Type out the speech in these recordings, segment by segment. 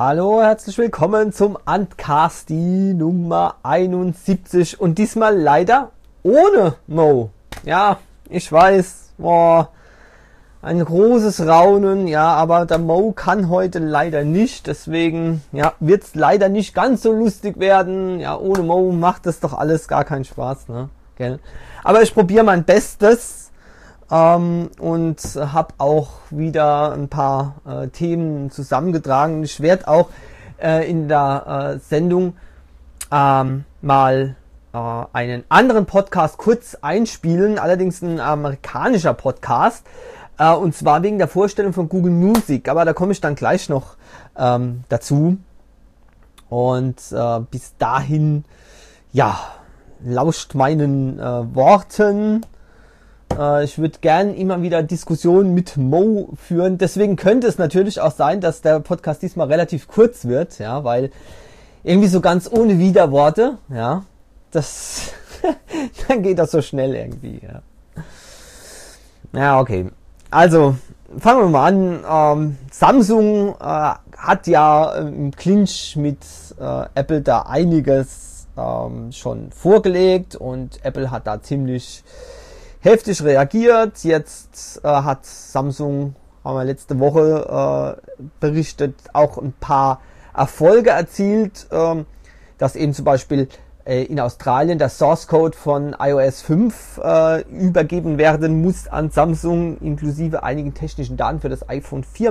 Hallo, herzlich willkommen zum Antcasti Nummer 71 und diesmal leider ohne Mo. Ja, ich weiß, boah, ein großes Raunen, ja, aber der Mo kann heute leider nicht, deswegen ja, wird es leider nicht ganz so lustig werden. Ja, ohne Mo macht das doch alles gar keinen Spaß, ne? Gell? Aber ich probiere mein Bestes. Und habe auch wieder ein paar Themen zusammengetragen. Ich werde auch in der Sendung mal einen anderen Podcast kurz einspielen, allerdings ein amerikanischer Podcast, und zwar wegen der Vorstellung von Google Music, aber da komme ich dann gleich noch dazu. Und bis dahin, ja, lauscht meinen Worten. Ich würde gern immer wieder Diskussionen mit Mo führen. Deswegen könnte es natürlich auch sein, dass der Podcast diesmal relativ kurz wird, ja, weil irgendwie so ganz ohne Widerworte, ja, das dann geht das so schnell irgendwie, ja. Ja, okay. Also fangen wir mal an. Samsung hat ja im Clinch mit Apple da einiges schon vorgelegt und Apple hat da ziemlich heftig reagiert. Jetzt hat Samsung, haben wir letzte Woche berichtet, auch ein paar Erfolge erzielt, dass eben zum Beispiel in Australien der Source Code von iOS 5 übergeben werden muss an Samsung, inklusive einigen technischen Daten für das iPhone 4.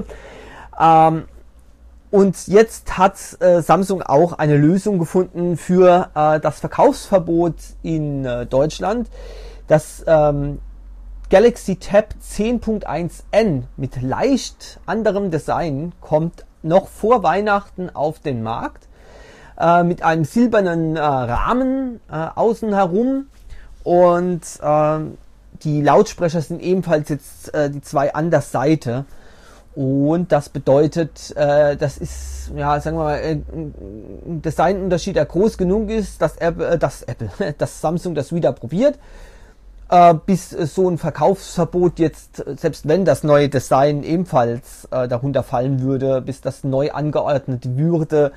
Und jetzt hat Samsung auch eine Lösung gefunden für das Verkaufsverbot in Deutschland. Das Galaxy Tab 10.1N mit leicht anderem Design kommt noch vor Weihnachten auf den Markt, mit einem silbernen Rahmen außen herum, und die Lautsprecher sind ebenfalls jetzt die zwei an der Seite, und das bedeutet, das ist, ja, sagen wir mal, ein Designunterschied, der groß genug ist, dass dass Samsung das wieder probiert, bis so ein Verkaufsverbot jetzt, selbst wenn das neue Design ebenfalls darunter fallen würde, bis das neu angeordnet würde,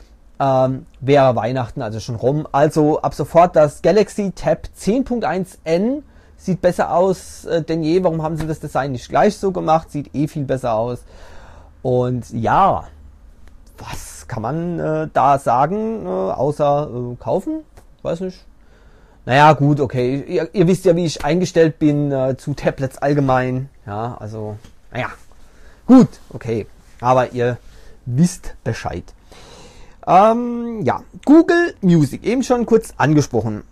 wäre Weihnachten also schon rum. Also ab sofort das Galaxy Tab 10.1N sieht besser aus denn je. Warum haben sie das Design nicht gleich so gemacht? Sieht viel besser aus. Und ja, was kann man da sagen, außer kaufen? Weiß nicht. Naja, gut, okay. Ihr wisst ja, wie ich eingestellt bin zu Tablets allgemein. Ja, also, naja. Gut, okay. Aber ihr wisst Bescheid. Ja, Google Music, eben schon kurz angesprochen.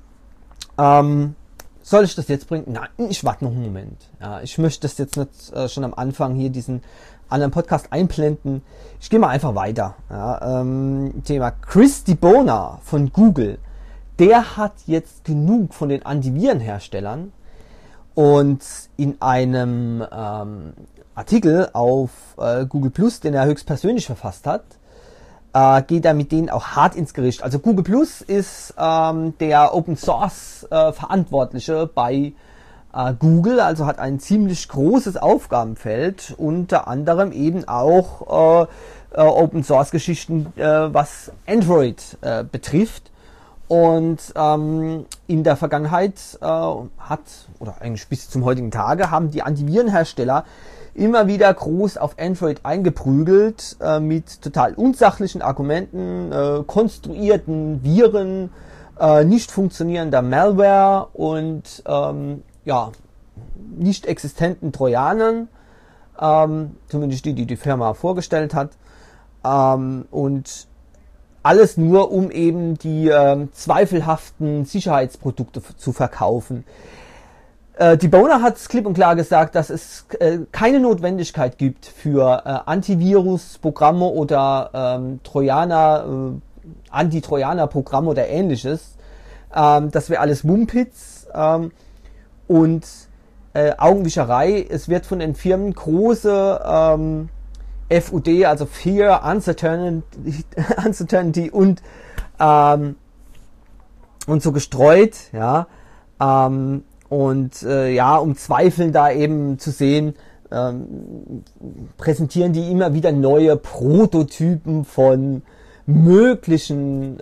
Soll ich das jetzt bringen? Nein, ich warte noch einen Moment. Ja, ich möchte das jetzt nicht schon am Anfang hier diesen anderen Podcast einblenden. Ich gehe mal einfach weiter. Ja, Thema Chris DiBona von Google. Der hat jetzt genug von den Antivirenherstellern, und in einem Artikel auf Google Plus, den er höchstpersönlich verfasst hat, geht er mit denen auch hart ins Gericht. Also Google Plus ist der Open Source Verantwortliche bei Google, also hat ein ziemlich großes Aufgabenfeld, unter anderem eben auch Open Source Geschichten, was Android betrifft. Und in der Vergangenheit oder eigentlich bis zum heutigen Tage, haben die Antivirenhersteller immer wieder groß auf Android eingeprügelt mit total unsachlichen Argumenten, konstruierten Viren, nicht funktionierender Malware und ja, nicht existenten Trojanern, zumindest die Firma vorgestellt hat, und alles nur, um eben die zweifelhaften Sicherheitsprodukte zu verkaufen. DiBona hat klipp und klar gesagt, dass es keine Notwendigkeit gibt für Antivirus-Programme oder Anti-Trojaner-Programme oder ähnliches. Das wäre alles Mumpitz und Augenwischerei. Es wird von den Firmen große FUD, also Fear, Uncertainty und so gestreut, ja, ja, um Zweifeln da eben zu sehen, präsentieren die immer wieder neue Prototypen von möglichen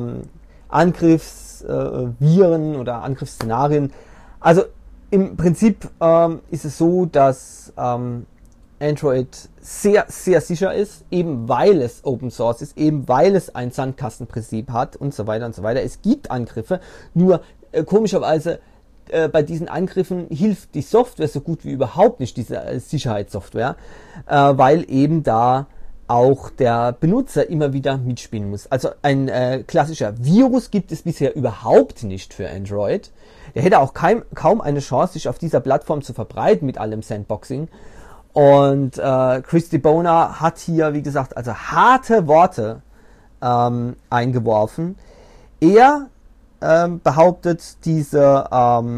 Angriffsviren oder Angriffsszenarien. Also im Prinzip ist es so, dass Android sehr, sehr sicher ist, eben weil es Open Source ist, eben weil es ein Sandkastenprinzip hat und so weiter und so weiter. Es gibt Angriffe, nur komischerweise bei diesen Angriffen hilft die Software so gut wie überhaupt nicht, diese Sicherheitssoftware, weil eben da auch der Benutzer immer wieder mitspielen muss. Also ein klassischer Virus gibt es bisher überhaupt nicht für Android. Der hätte auch kaum eine Chance, sich auf dieser Plattform zu verbreiten mit allem Sandboxing. Und Chris DiBona hat hier, wie gesagt, also harte Worte eingeworfen. Er behauptet, diese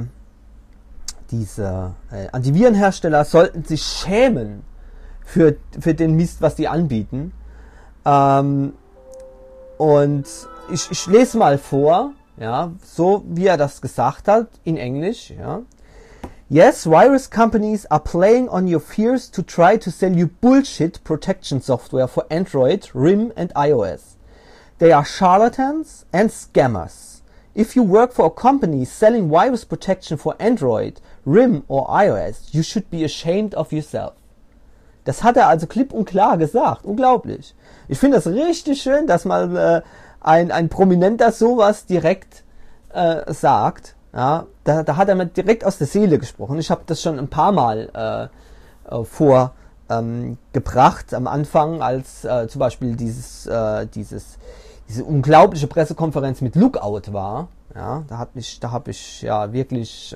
Antivirenhersteller sollten sich schämen für den Mist, was die anbieten. Und ich lese mal vor, ja, so wie er das gesagt hat, in Englisch, ja. Yes, virus companies are playing on your fears to try to sell you bullshit protection software for Android, RIM and iOS. They are charlatans and scammers. If you work for a company selling virus protection for Android, RIM or iOS, you should be ashamed of yourself. Das hat er also klipp und klar gesagt. Unglaublich. Ich finde das richtig schön, dass mal ein Prominenter sowas direkt sagt. Ja, da hat er mir direkt aus der Seele gesprochen. Ich habe das schon ein paar Mal vorgebracht am Anfang, als zum Beispiel diese unglaubliche Pressekonferenz mit Lookout war. Ja, da habe ich ja wirklich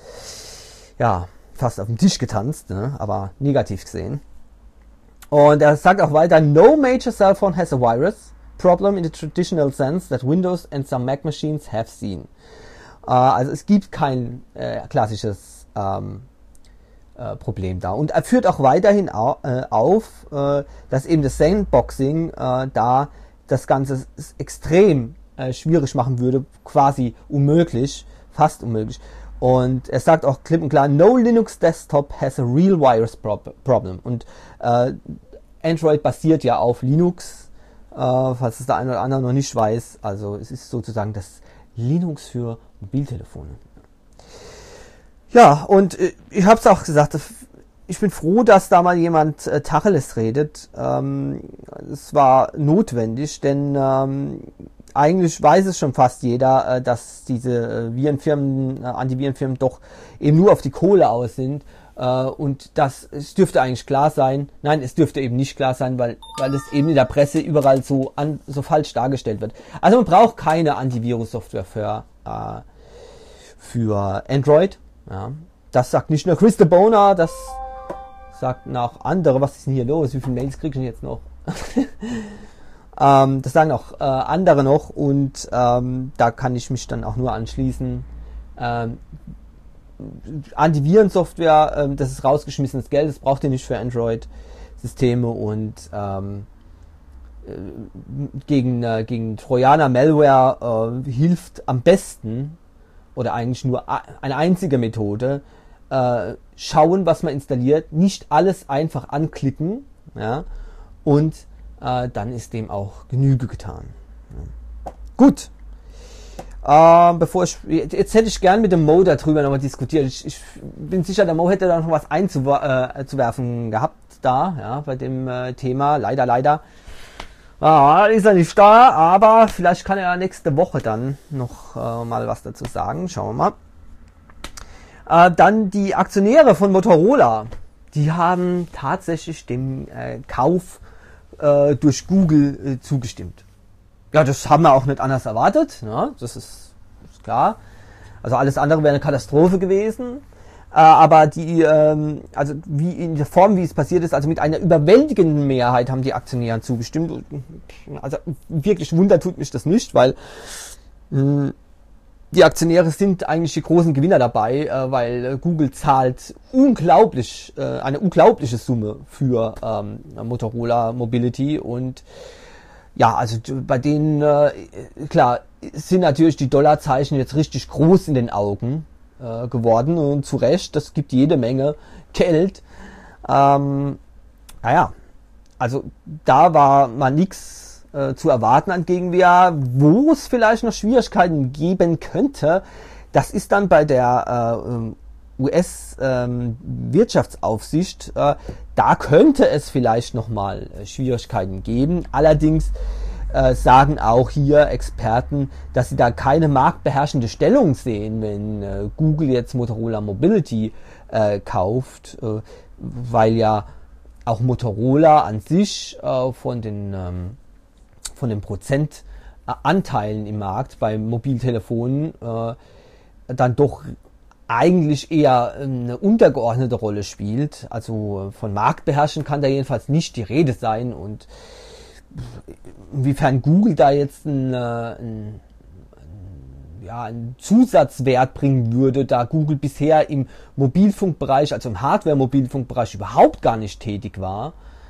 fast auf dem Tisch getanzt, ne, aber negativ gesehen. Und er sagt auch weiter, no major cell phone has a virus problem in the traditional sense that Windows and some Mac machines have seen. Also es gibt kein klassisches Problem da. Und er führt auch weiterhin auf, dass eben das Sandboxing da das Ganze extrem schwierig machen würde, quasi unmöglich, fast unmöglich. Und er sagt auch klipp und klar, no Linux desktop has a real virus problem. Und Android basiert ja auf Linux, falls es der eine oder andere noch nicht weiß. Also es ist sozusagen das Linux für Mobiltelefone. Ja, und ich habe es auch gesagt, ich bin froh, dass da mal jemand Tacheles redet. Es war notwendig, denn eigentlich weiß es schon fast jeder, dass diese Virenfirmen, Antivirenfirmen doch eben nur auf die Kohle aus sind. Und es dürfte eigentlich klar sein. Nein, es dürfte eben nicht klar sein, weil es eben in der Presse überall so falsch dargestellt wird. Also man braucht keine Antivirus-Software für Android. Ja. Das sagt nicht nur Chris DiBona, das sagen auch andere. Was ist denn hier los? Wie viele Mails kriege ich denn jetzt noch? Das sagen auch andere noch, und da kann ich mich dann auch nur anschließen. Antivirensoftware, das ist rausgeschmissenes Geld, das braucht ihr nicht für Android-Systeme, und gegen Trojaner Malware hilft am besten, oder eigentlich nur eine einzige Methode, schauen, was man installiert, nicht alles einfach anklicken, ja, und dann ist dem auch Genüge getan. Ja. Gut. Jetzt hätte ich gern mit dem Mo darüber nochmal diskutiert. Ich bin sicher, der Mo hätte da noch was einzuwerfen gehabt da, ja, bei dem Thema. Leider. Ist er nicht da, aber vielleicht kann er nächste Woche dann noch mal was dazu sagen. Schauen wir mal. Dann die Aktionäre von Motorola, die haben tatsächlich dem Kauf durch Google zugestimmt. Ja, das haben wir auch nicht anders erwartet, ne? Das ist klar. Also alles andere wäre eine Katastrophe gewesen. Aber also wie in der Form, wie es passiert ist, also mit einer überwältigenden Mehrheit haben die Aktionäre zugestimmt. Also wirklich Wunder tut mich das nicht, weil die Aktionäre sind eigentlich die großen Gewinner dabei, weil Google zahlt eine unglaubliche Summe für Motorola Mobility, und ja, also bei denen, klar, sind natürlich die Dollarzeichen jetzt richtig groß in den Augen geworden, und zu Recht, das gibt jede Menge Geld. Naja, also da war mal nichts zu erwarten an Gegenwehr. Wo es vielleicht noch Schwierigkeiten geben könnte, das ist dann bei der US-Wirtschaftsaufsicht. Da könnte es vielleicht nochmal Schwierigkeiten geben. Allerdings sagen auch hier Experten, dass sie da keine marktbeherrschende Stellung sehen, wenn Google jetzt Motorola Mobility kauft, weil ja auch Motorola an sich von den Prozentanteilen im Markt bei Mobiltelefonen dann doch eigentlich eher eine untergeordnete Rolle spielt. Also von Marktbeherrschen kann da jedenfalls nicht die Rede sein, und inwiefern Google da jetzt einen Zusatzwert bringen würde, da Google bisher im Mobilfunkbereich, also im Hardware-Mobilfunkbereich überhaupt gar nicht tätig war,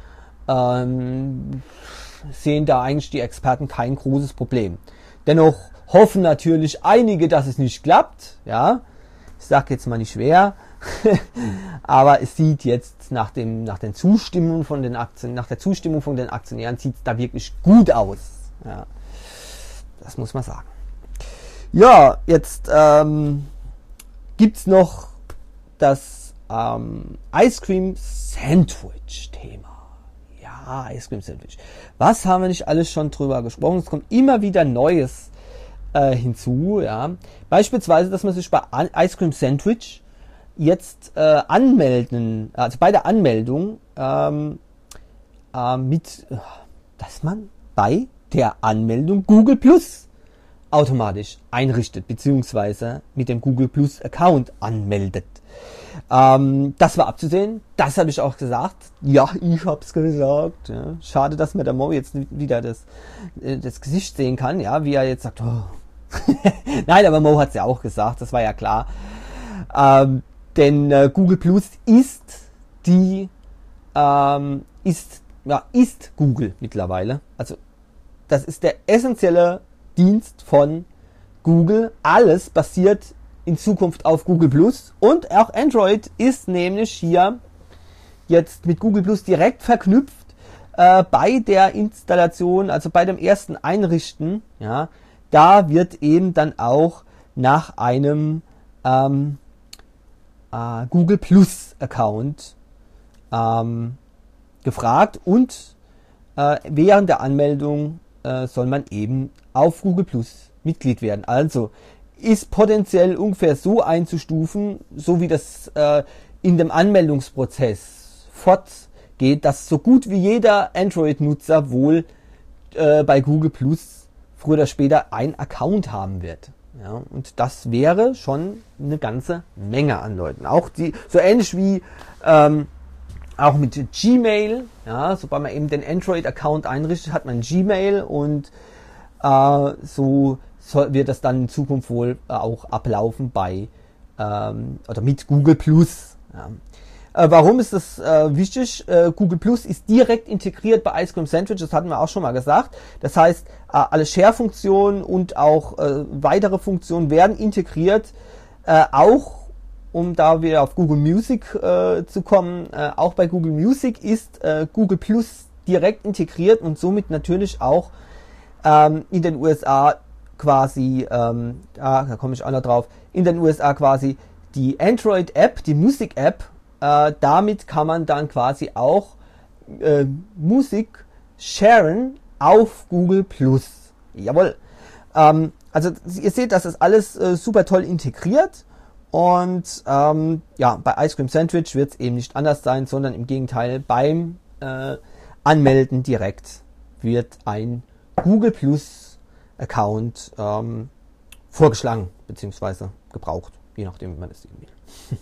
sehen da eigentlich die Experten kein großes Problem. Dennoch hoffen natürlich einige, dass es nicht klappt. Ja, ich sage jetzt mal nicht wer, aber es sieht jetzt nach der Zustimmung von den Aktionären sieht es da wirklich gut aus. Ja, das muss man sagen. Ja, jetzt gibt's noch das Ice Cream Sandwich Thema. Ja, Ice Cream Sandwich. Was haben wir nicht alles schon drüber gesprochen? Es kommt immer wieder Neues hinzu. Ja, beispielsweise, dass man sich bei Ice Cream Sandwich jetzt anmelden, also bei der Anmeldung dass man bei der Anmeldung Google Plus automatisch einrichtet, beziehungsweise mit dem Google Plus Account anmeldet. Das war abzusehen, das habe ich auch gesagt. Ja, ich habe es gesagt. Ja. Schade, dass mir der Mo jetzt wieder das Gesicht sehen kann, ja, wie er jetzt sagt, oh. Nein, aber Mo hat es ja auch gesagt, das war ja klar. Denn Google Plus ist Google mittlerweile. Also das ist der essentielle Dienst von Google. Alles basiert in Zukunft auf Google Plus, und auch Android ist nämlich hier jetzt mit Google Plus direkt verknüpft bei der Installation, also bei dem ersten Einrichten. Ja, da wird eben dann auch nach einem Google Plus Account gefragt, und während der Anmeldung soll man eben auf Google Plus Mitglied werden. Also ist potenziell ungefähr so einzustufen, so wie das in dem Anmeldungsprozess fortgeht, dass so gut wie jeder Android-Nutzer wohl bei Google Plus früher oder später ein Account haben wird. Ja, und das wäre schon eine ganze Menge an Leuten. Auch so ähnlich wie auch mit Gmail, ja, sobald man eben den Android-Account einrichtet, hat man Gmail, und so wird das dann in Zukunft wohl auch ablaufen bei oder mit Google Plus. Ja. Warum ist das wichtig? Google Plus ist direkt integriert bei Ice Cream Sandwich, das hatten wir auch schon mal gesagt. Das heißt, alle Share-Funktionen und auch weitere Funktionen werden integriert, auch um da wieder auf Google Music zu kommen. Auch bei Google Music ist Google Plus direkt integriert und somit natürlich auch in den USA quasi, da komme ich auch noch drauf, in den USA quasi die Android-App, die Musik-App, damit kann man dann quasi auch Musik sharen auf Google Plus. Jawohl. Also ihr seht, das ist alles super toll integriert, und ja, bei Ice Cream Sandwich wird es eben nicht anders sein, sondern im Gegenteil, beim Anmelden direkt wird ein Google Plus Account vorgeschlagen bzw. gebraucht, je nachdem, wie man es sehen will.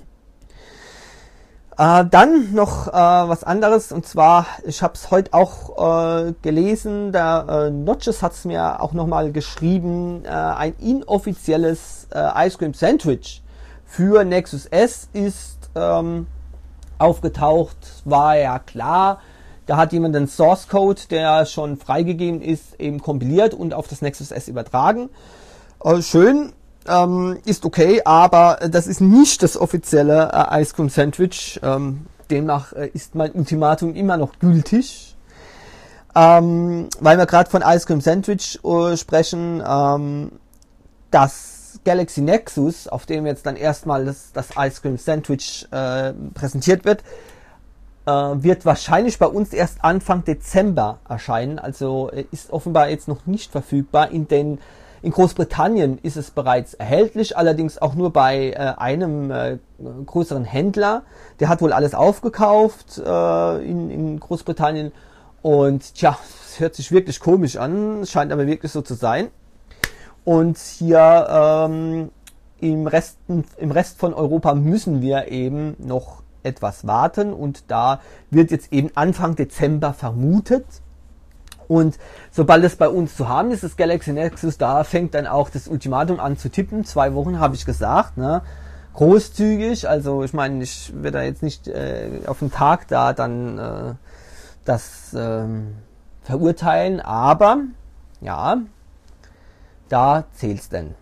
Dann noch was anderes, und zwar, ich habe es heute auch gelesen, der Notches hat es mir auch nochmal geschrieben, ein inoffizielles Ice Cream Sandwich für Nexus S ist aufgetaucht, war ja klar. Da hat jemand den Source Code, der schon freigegeben ist, eben kompiliert und auf das Nexus S übertragen. Schön, ist okay, aber das ist nicht das offizielle Ice Cream Sandwich. demnach ist mein Ultimatum immer noch gültig. Weil wir gerade von Ice Cream Sandwich sprechen, das Galaxy Nexus, auf dem jetzt dann erstmal das Ice Cream Sandwich präsentiert wird wahrscheinlich bei uns erst Anfang Dezember erscheinen, also ist offenbar jetzt noch nicht verfügbar. In Großbritannien ist es bereits erhältlich, allerdings auch nur bei einem größeren Händler. Der hat wohl alles aufgekauft in Großbritannien und tja, es hört sich wirklich komisch an, scheint aber wirklich so zu sein. Und hier im Rest von Europa müssen wir eben noch etwas warten und da wird jetzt eben Anfang Dezember vermutet. Und sobald es bei uns zu haben ist, das Galaxy Nexus, da fängt dann auch das Ultimatum an zu tippen. 2 Wochen habe ich gesagt, ne? Großzügig, also ich meine, ich werde da jetzt nicht auf den Tag da dann das verurteilen, aber ja, da zählt's denn.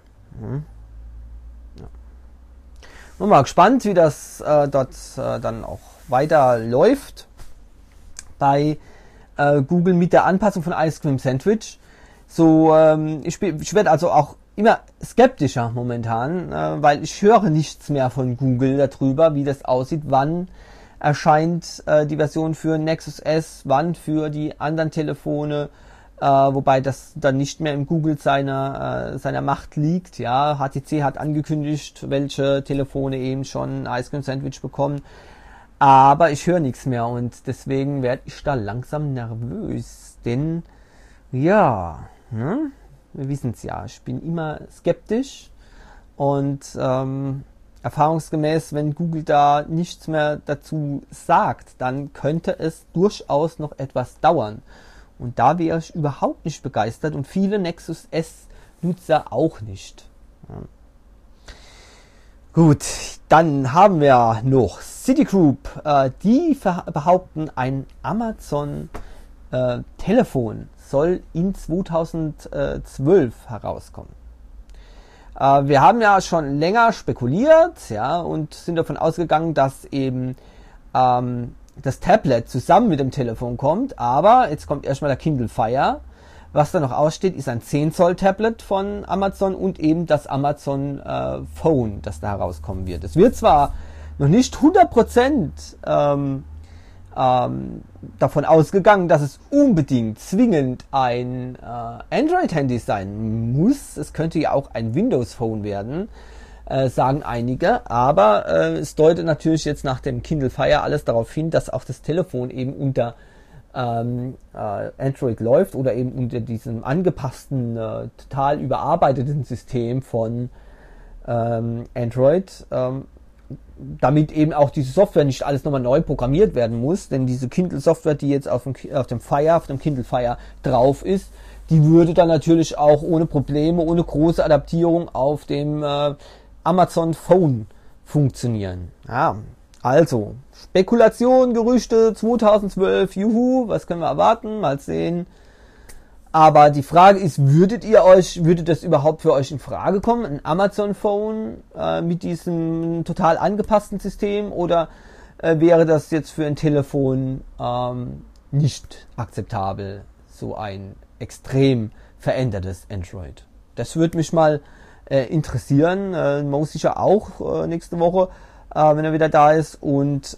Bin mal gespannt, wie das dort dann auch weiter läuft bei Google mit der Anpassung von Ice Cream Sandwich. So, ich werde also auch immer skeptischer momentan, weil ich höre nichts mehr von Google darüber, wie das aussieht, wann erscheint die Version für Nexus S, wann für die anderen Telefone. Wobei das dann nicht mehr im Google seiner Macht liegt. Ja, HTC hat angekündigt, welche Telefone eben schon Ice Cream Sandwich bekommen. Aber ich höre nichts mehr und deswegen werde ich da langsam nervös. Denn, ja, wir wissen es ja, ich bin immer skeptisch und erfahrungsgemäß, wenn Google da nichts mehr dazu sagt, dann könnte es durchaus noch etwas dauern. Und da wäre ich überhaupt nicht begeistert und viele Nexus S-Nutzer auch nicht. Ja. Gut, dann haben wir noch Citigroup. Die behaupten, ein Amazon-Telefon soll in 2012 herauskommen. Wir haben ja schon länger spekuliert, ja, und sind davon ausgegangen, dass eben das Tablet zusammen mit dem Telefon kommt, aber jetzt kommt erstmal der Kindle Fire. Was da noch aussteht, ist ein 10 Zoll Tablet von Amazon und eben das Amazon Phone, das da herauskommen wird. Es wird zwar noch nicht 100% davon ausgegangen, dass es unbedingt zwingend ein Android-Handy sein muss. Es könnte ja auch ein Windows Phone werden. Sagen einige, aber es deutet natürlich jetzt nach dem Kindle Fire alles darauf hin, dass auch das Telefon eben unter Android läuft oder eben unter diesem angepassten, total überarbeiteten System von Android, damit eben auch diese Software nicht alles nochmal neu programmiert werden muss, denn diese Kindle-Software, die jetzt auf dem Kindle Fire drauf ist, die würde dann natürlich auch ohne Probleme, ohne große Adaptierung auf dem Amazon Phone funktionieren. Ja, also Spekulation, Gerüchte 2012, juhu, was können wir erwarten? Mal sehen. Aber die Frage ist, würde das überhaupt für euch in Frage kommen, ein Amazon Phone mit diesem total angepassten System, oder wäre das jetzt für ein Telefon nicht akzeptabel, so ein extrem verändertes Android? Das würde mich mal interessieren. Mo sicher auch nächste Woche, wenn er wieder da ist. Und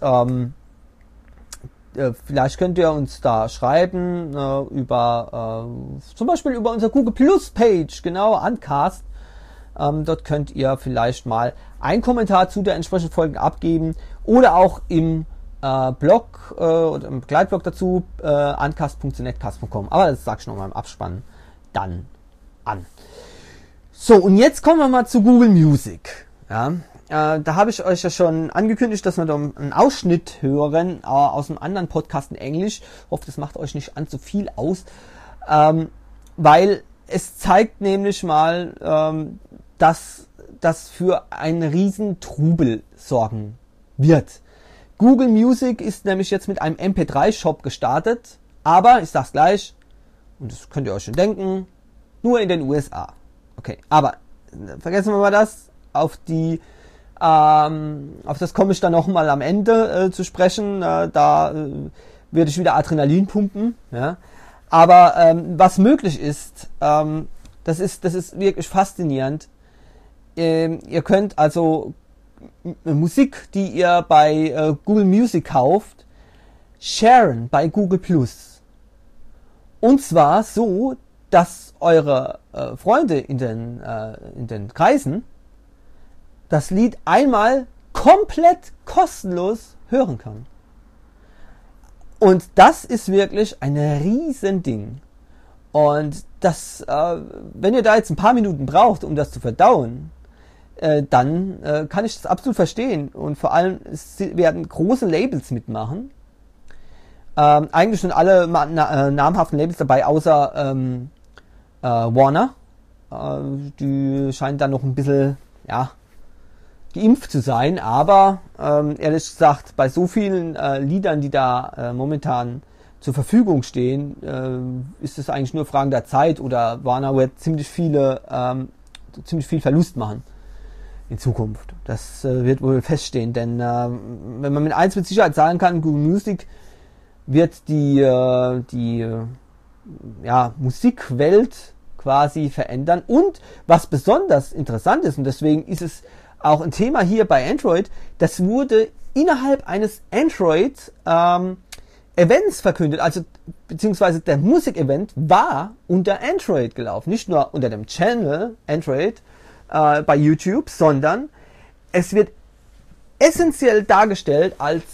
vielleicht könnt ihr uns da schreiben über zum Beispiel über unser Google Plus Page, genau, Uncast. Dort könnt ihr vielleicht mal einen Kommentar zu der entsprechenden Folge abgeben oder auch im Blog oder im Begleitblog dazu uncast.netcast.com. Aber das sag ich noch mal im Abspann dann an. So, und jetzt kommen wir mal zu Google Music. Ja, da habe ich euch ja schon angekündigt, dass wir da einen Ausschnitt hören aus einem anderen Podcast in Englisch. Ich hoffe, das macht euch nicht allzu viel aus, weil es zeigt nämlich mal, dass das für einen riesen Trubel sorgen wird. Google Music ist nämlich jetzt mit einem MP3-Shop gestartet, aber ich sag's gleich, und das könnt ihr euch schon denken, nur in den USA. Okay, aber vergessen wir mal das. Auf die Auf das komme ich dann nochmal am Ende zu sprechen. Da werde ich wieder Adrenalin pumpen. Ja. Aber was möglich ist, das ist wirklich faszinierend. Ihr könnt also Musik, die ihr bei Google Music kauft, sharen bei Google Plus. Und zwar so, dass eure Freunde in den Kreisen das Lied einmal komplett kostenlos hören kann. Und das ist wirklich ein Riesending. Und das, wenn ihr da jetzt ein paar Minuten braucht, um das zu verdauen, dann kann ich das absolut verstehen. Und vor allem werden große Labels mitmachen. Eigentlich schon alle namhaften Labels dabei, außer Warner. Die scheinen da noch ein bisschen, ja, geimpft zu sein, aber ehrlich gesagt, bei so vielen Liedern, die da momentan zur Verfügung stehen, ist es eigentlich nur Fragen der Zeit, oder Warner wird ziemlich viel Verlust machen in Zukunft. Das wird wohl feststehen, denn wenn man mit eins mit Sicherheit sagen kann, Google Music wird die Musikwelt quasi verändern. Und was besonders interessant ist, und deswegen ist es auch ein Thema hier bei Android, das wurde innerhalb eines Android Events verkündet, also beziehungsweise der Musik-Event war unter Android gelaufen, nicht nur unter dem Channel Android bei YouTube, sondern es wird essentiell dargestellt als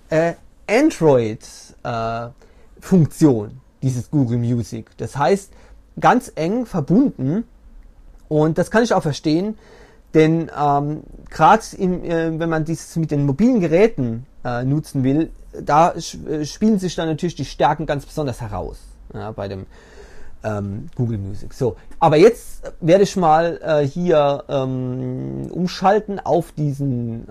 Android-Funktion, dieses Google Music. Das heißt, ganz eng verbunden, und das kann ich auch verstehen, denn gerade wenn man dies mit den mobilen Geräten nutzen will, da spielen sich dann natürlich die Stärken ganz besonders heraus, ja, bei dem Google Music. So, aber jetzt werde ich mal hier umschalten auf diesen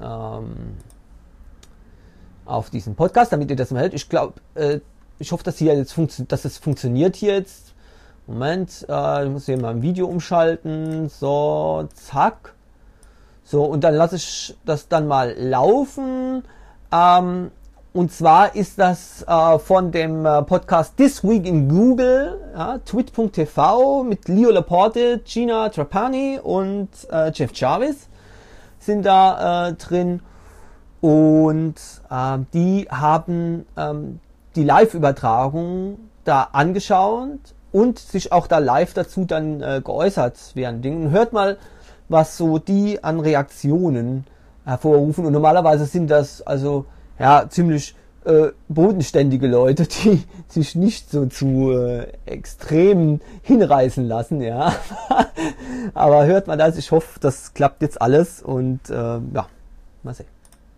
Podcast, damit ihr das mal hört. Ich glaube, ich hoffe, dass hier jetzt dass es funktioniert hier jetzt. Moment, ich muss hier mal ein Video umschalten. So, zack. So, und dann lasse ich das dann mal laufen. Und zwar ist das von dem Podcast This Week in Google, ja, twit.tv mit Leo Laporte, Gina Trapani und Jeff Jarvis sind da drin. Und die haben die Live-Übertragung da angeschaut und sich auch da live dazu dann geäußert während Dingen. Und hört mal, was so die an Reaktionen hervorrufen. Und normalerweise sind das also ja ziemlich bodenständige Leute, die sich nicht so zu extrem hinreißen lassen, ja. Aber hört mal das, ich hoffe, das klappt jetzt alles und ja, mal sehen.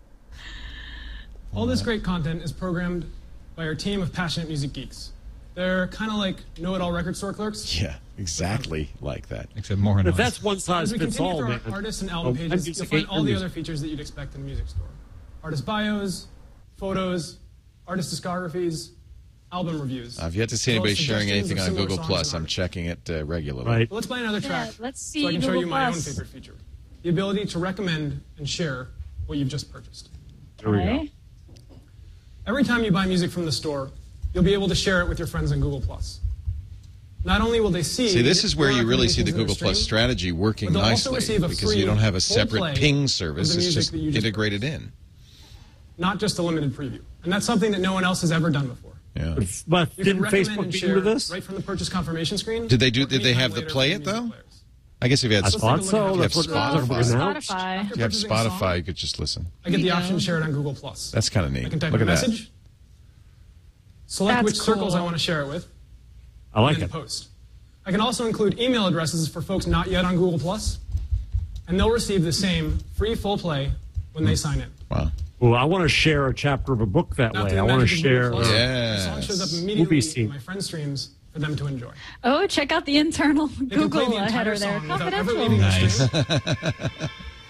All this great content is programmed by our team of passionate music geeks. They're kind of like know-it-all record store clerks. Yeah, exactly like that. Except more But annoying. that's one size As we fits continue all, through man. our artists and album pages, you'll find all the other features that you'd expect in a music store. Artist bios, photos, artist discographies, album reviews. I've yet to see as well anybody as sharing suggestions anything of on similar Google songs Plus. and I'm artists. checking it regularly. Right. Well, let's play another track let's see so I can show Google you my own Plus. favorite feature. The ability to recommend and share what you've just purchased. There we go. Okay. Every time you buy music from the store, you'll be able to share it with your friends on Google+. Not only will they see... See, this is where your you really see the recommendations Google in Plus stream, strategy working but they'll also nicely receive a because free you don't have a full separate play ping of service. the It's music just that you just integrated in. not just a limited preview. And that's something that no one else has ever done before. Yeah. But You can didn't recommend Facebook and be share into this? right from the purchase confirmation screen. Did they or they anytime have the later play from it music though? players. I guess if you had I thought take a so. look That's at what Spotify. they're Well, announced. Spotify. if you have Purchasing a song, Spotify, you could just listen. I get the There you option go. to share it on Google+. That's kind of I neat. can type Look a at that. message, select That's which circles I cool. want to share it with, I like and it. then post. I can also include email addresses for folks not yet on Google+, and they'll receive the same free full play when they sign in. Wow. Well, I want to share a chapter of a book that Now, way. through I the want to magic of share. Google+, the song shows up Yes. immediately Movie scene. in my friend streams for them to enjoy. Oh, check out the internal They can play Google the entire header there. song without ever Confidential. leaving the Nice. stream.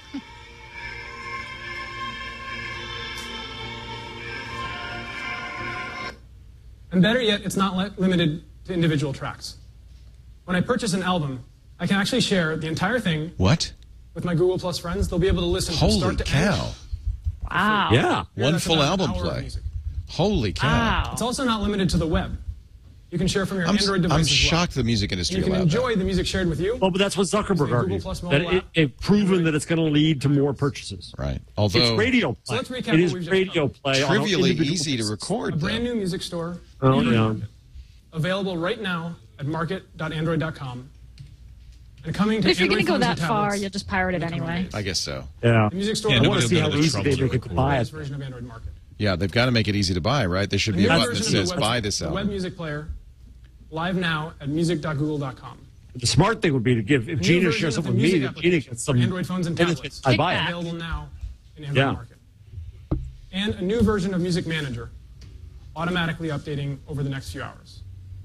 And better yet, it's not limited to individual tracks. When I purchase an album, I can actually share the entire thing What? with my Google Plus friends, they'll be able to listen from Holy start to end. cow. Wow. Yeah. Yeah, One that's full about an album hour of play. music. Holy cow. Wow. It's also not limited to the web. You can share from your Android device I'm as well. shocked the music And industry you can allowed enjoy that. the music shared with you. Well, but that's what Zuckerberg Google argued. Plus That mobile app. they've proven that it's going to lead to more purchases. Right. It's Although radio So play. let's recap It what is we've just radio done. play. on an trivially individual easy to basis. A record, brand though. new music store. Oh, yeah. Available right now at market.android.com. And coming to If you're going to Android go phones that and far, tablets you'll just pirate it in the coming anyway. days. I guess so. Yeah. The music store Yeah, I want nobody to see will how know the easy trouble they to make it to record. buy This it. version of Android Market. Yeah, they've got to make it easy to buy, right? There should A be a new button that version of says the web- buy this the web album. music player live now at music.google.com. The smart thing would be to give, if New Gina version shares of something the with me, music that Gina application gets for some Android phones and benefits. tablets. I buy it. Available now in Android Yeah. Market. And a new version of Music Manager, automatically updating over the next few hours.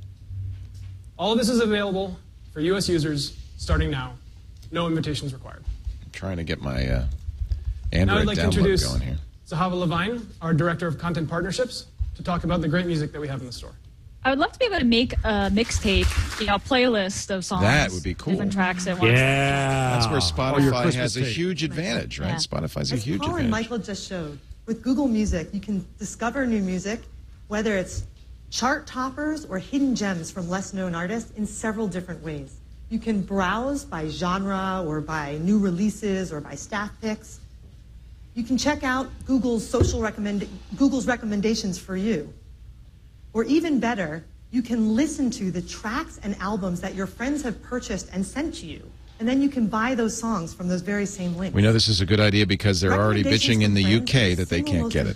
All of this is available for U.S. users starting now. No invitations required. I'm trying to get my Now Android I'd like to download introduce going here. Zahava Levine, our Director of Content Partnerships, to talk about the great music that we have in the store. I would love to be able to make a mixtape, a playlist of songs. That would be cool. Different tracks at once. Yeah. That's where Oh, your Spotify Christmas has a tape. huge advantage, right? Yeah. Spotify's a As huge Paul and advantage. Michael just showed, with Google Music, you can discover new music, whether it's chart toppers or hidden gems from less known artists, in several different ways. You can browse by genre or by new releases or by staff picks. You can check out Google's recommendations for you. Or even better, you can listen to the tracks and albums that your friends have purchased and sent to you. And then you can buy those songs from those very same links. We know this is a good idea because they're already bitching in the UK that they can't get it.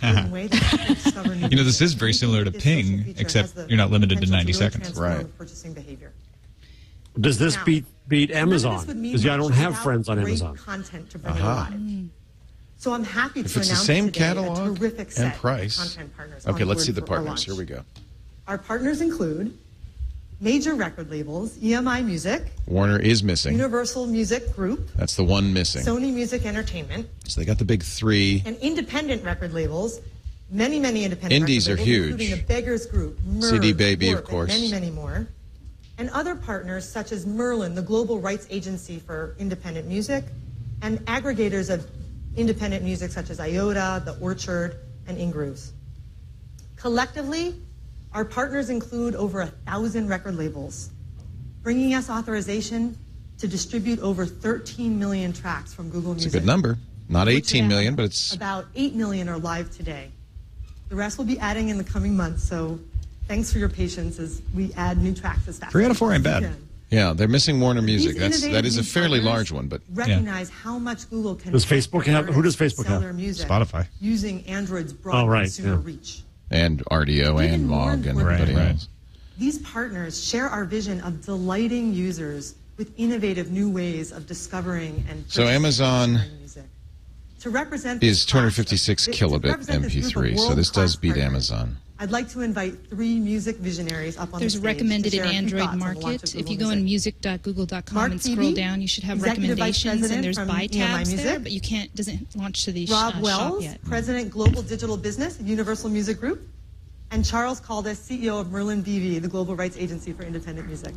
You know, this is very similar to Ping, except you're not limited to 90 seconds. Right. Purchasing behavior. Does this Now, beat none of Amazon? this would mean Because I don't much have without friends on great Amazon. Content to bring Aha. it alive. So I'm happy If to it's the announce same today a catalog terrific set and of price. content partners Okay, on let's board see the for our partners. launch. Here we go. Our partners include major record labels, EMI Music, Warner is missing. Universal Music Group, That's the one missing. Sony Music Entertainment, So they got the big three. and independent record labels, many independent Indies record are labels, huge. including the Beggars Group, Merv, CD Baby, of Warp, course. and many more. And other partners such as Merlin, the global rights agency for independent music, and aggregators of independent music such as IOTA, The Orchard, and Ingrooves. Collectively, our partners include over 1,000 record labels, bringing us authorization to distribute over 13 million tracks from Google It's Music. a good number. Not 18 million, but it's About 8 million are live today. The rest will be adding in the coming months, so thanks for your patience as we add new tracks as fast 3 out of as 4 ain't we bad. can. yeah. They're missing Warner Music. These That is a innovative fairly new large partners one, but recognize how much Google can Does affect Facebook their have- who does artists Facebook sell have? their music Spotify. using Android's broad Oh, right, consumer yeah. reach. and RDO Even and more Mog and importantly, everybody Right. else. These partners share our vision of delighting users with innovative new ways of discovering and So purchasing Amazon and sharing music. To represent is this 256 class of- kilobit to represent this group of MP3, so this does world-class beat partners, Amazon. I'd like to invite 3 music visionaries up on There's the stage recommended to in share a few Android thoughts on the launch Market. of If Google you go on Music. music.google.com Mark and scroll Phoebe, down, you should have Executive Vice recommendations, President and there's from buy EMI tabs there, Music. but you can't doesn't launch to the Rob shop Wells, yet. President Global Digital Business at Universal Music Group, and Charles Caldas, CEO of Merlin BV, the global rights agency for independent music.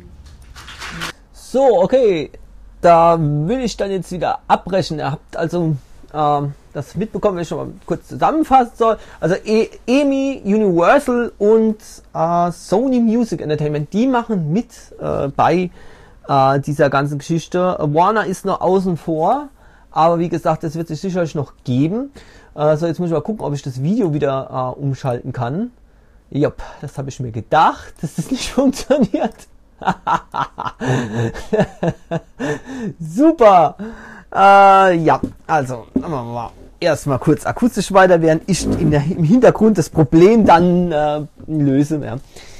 So, okay, da will ich dann jetzt wieder abbrechen. Ihr habt also das mitbekommen, wenn ich schon mal kurz zusammenfassen soll. Also EMI, Universal und Sony Music Entertainment, die machen mit bei dieser ganzen Geschichte. Warner ist noch außen vor, aber wie gesagt, das wird sich sicherlich noch geben. So, jetzt muss ich mal gucken, ob ich das Video wieder umschalten kann. Jupp, das habe ich mir gedacht, dass das nicht funktioniert. Super. Ja, also machen wir mal erstmal kurz akustisch weiter, während ich im Hintergrund das Problem dann löse. Ja.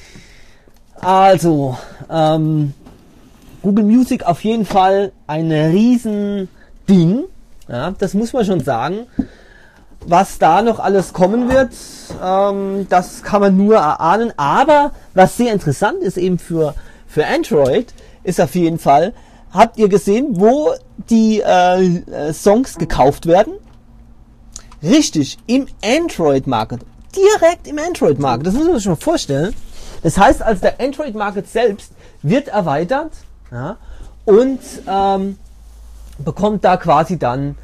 Also, Google Music auf jeden Fall ein riesen Ding. Ja, das muss man schon sagen. Was da noch alles kommen wird, das kann man nur erahnen. Aber was sehr interessant ist eben für Android, ist auf jeden Fall, habt ihr gesehen, wo die Songs gekauft werden? Richtig, im Android Market. Direkt im Android Market. Das muss man sich mal vorstellen. Das heißt also, der Android Market selbst wird erweitert. Ja, und bekommt da quasi dann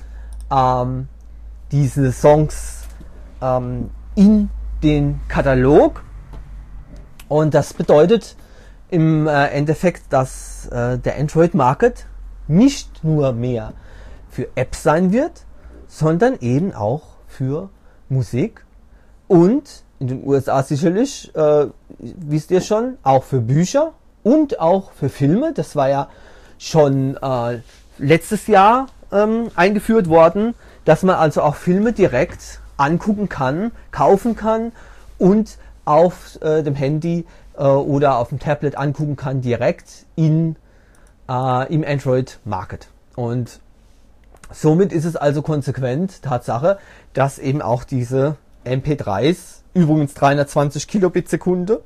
diese Songs in den Katalog. Und das bedeutet im Endeffekt, dass der Android Market nicht nur mehr für Apps sein wird, sondern eben auch für Musik und in den USA sicherlich, wisst ihr schon, auch für Bücher und auch für Filme. Das war ja schon letztes Jahr eingeführt worden, dass man also auch Filme direkt angucken kann, kaufen kann und auf dem Handy oder auf dem Tablet angucken kann, direkt im Android Market. Und somit ist es also konsequent Tatsache, dass eben auch diese MP3s, übrigens 320 Kilobit Sekunde,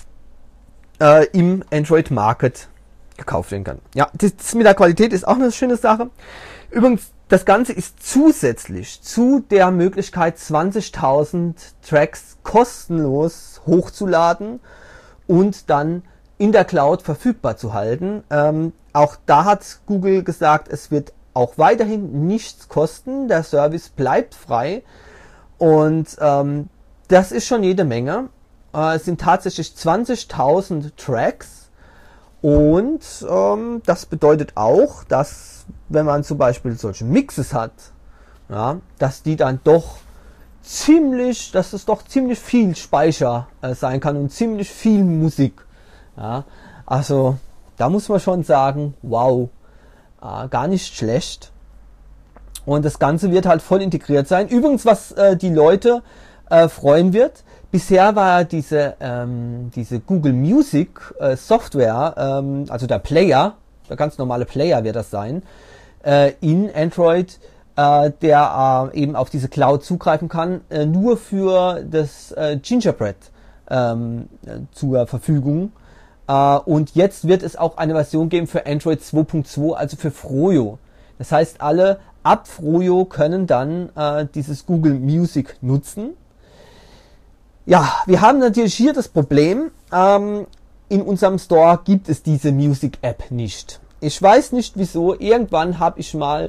im Android Market gekauft werden kann. Ja, das mit der Qualität ist auch eine schöne Sache. Übrigens, das Ganze ist zusätzlich zu der Möglichkeit, 20.000 Tracks kostenlos hochzuladen und dann in der Cloud verfügbar zu halten. Auch da hat Google gesagt, es wird auch weiterhin nichts kosten. Der Service bleibt frei. Und das ist schon jede Menge. Es sind tatsächlich 20.000 Tracks. Und das bedeutet auch, dass wenn man zum Beispiel solche Mixes hat, ja, dass die dann doch dass es doch ziemlich viel Speicher sein kann und ziemlich viel Musik. Ja, also da muss man schon sagen, wow, gar nicht schlecht. Und das Ganze wird halt voll integriert sein. Übrigens, was die Leute freuen wird, bisher war diese Google Music Software, also der Player, der ganz normale Player wird das sein, in Android, der eben auf diese Cloud zugreifen kann, nur für das Gingerbread zur Verfügung. Und jetzt wird es auch eine Version geben für Android 2.2, also für Froyo. Das heißt, alle ab Froyo können dann dieses Google Music nutzen. Ja, wir haben natürlich hier das Problem, in unserem Store gibt es diese Music App nicht. Ich weiß nicht wieso, irgendwann habe ich mal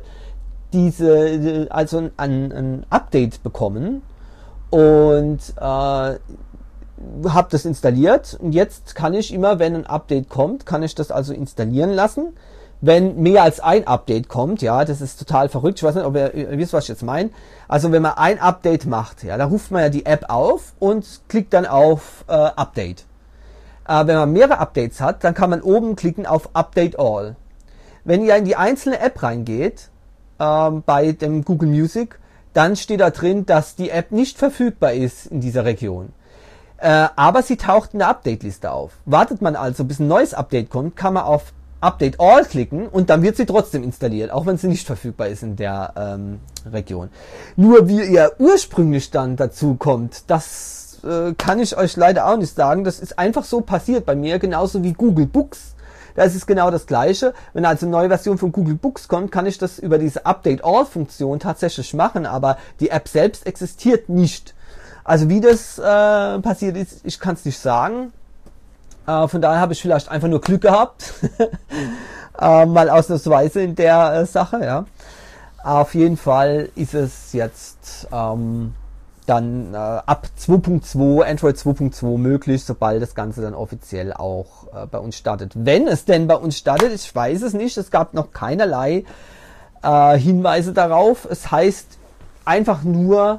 ein Update bekommen und habe das installiert. Und jetzt kann ich immer, wenn ein Update kommt, kann ich das also installieren lassen. Wenn mehr als ein Update kommt, ja, das ist total verrückt. Ich weiß nicht, ob ihr wisst, was ich jetzt meine. Also wenn man ein Update macht, ja, da ruft man ja die App auf und klickt dann auf Update. Wenn man mehrere Updates hat, dann kann man oben klicken auf Update All. Wenn ihr in die einzelne App reingeht, bei dem Google Music, dann steht da drin, dass die App nicht verfügbar ist in dieser Region. Aber sie taucht in der Update-Liste auf. Wartet man also, bis ein neues Update kommt, kann man auf Update All klicken und dann wird sie trotzdem installiert, auch wenn sie nicht verfügbar ist in der Region. Nur wie ihr ursprünglich dann dazu kommt, das kann ich euch leider auch nicht sagen. Das ist einfach so passiert bei mir, genauso wie Google Books. Da ist es genau das Gleiche. Wenn also eine neue Version von Google Books kommt, kann ich das über diese Update All Funktion tatsächlich machen, aber die App selbst existiert nicht. Also wie das passiert ist, ich kann es nicht sagen. Von daher habe ich vielleicht einfach nur Glück gehabt. Mal ausnahmsweise in der Sache, ja. Auf jeden Fall ist es jetzt dann ab 2.2, Android 2.2 möglich, sobald das Ganze dann offiziell auch bei uns startet. Wenn es denn bei uns startet, ich weiß es nicht, es gab noch keinerlei Hinweise darauf. Es heißt einfach nur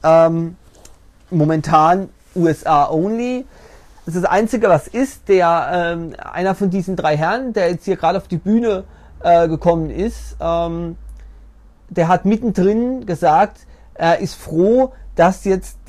momentan USA only. Das ist das Einzige, was ist, einer von diesen drei Herren, der jetzt hier gerade auf die Bühne gekommen ist, der hat mittendrin gesagt, er ist froh, dass jetzt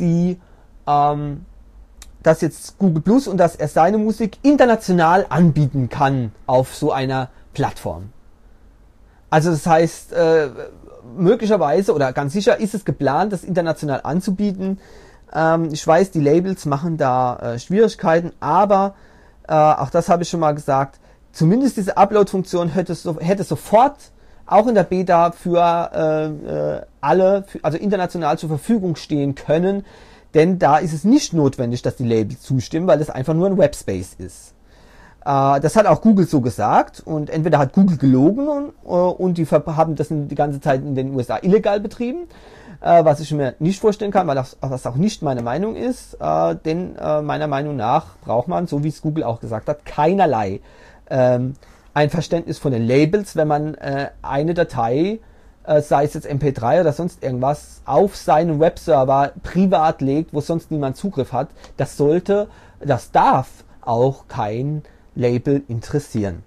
Google Plus und dass er seine Musik international anbieten kann auf so einer Plattform. Also das heißt, möglicherweise oder ganz sicher ist es geplant, das international anzubieten. Ich weiß, die Labels machen da Schwierigkeiten, aber auch das habe ich schon mal gesagt, zumindest diese Upload-Funktion hätte sofort auch in der Beta für alle, also international zur Verfügung stehen können, denn da ist es nicht notwendig, dass die Labels zustimmen, weil es einfach nur ein Webspace ist. Das hat auch Google so gesagt und entweder hat Google gelogen und die haben das die ganze Zeit in den USA illegal betrieben, was ich mir nicht vorstellen kann, weil das auch nicht meine Meinung ist, denn meiner Meinung nach braucht man, so wie es Google auch gesagt hat, keinerlei ein Verständnis von den Labels, wenn man eine Datei, sei es jetzt MP3 oder sonst irgendwas, auf seinen Webserver privat legt, wo sonst niemand Zugriff hat. Das darf auch kein Label interessieren.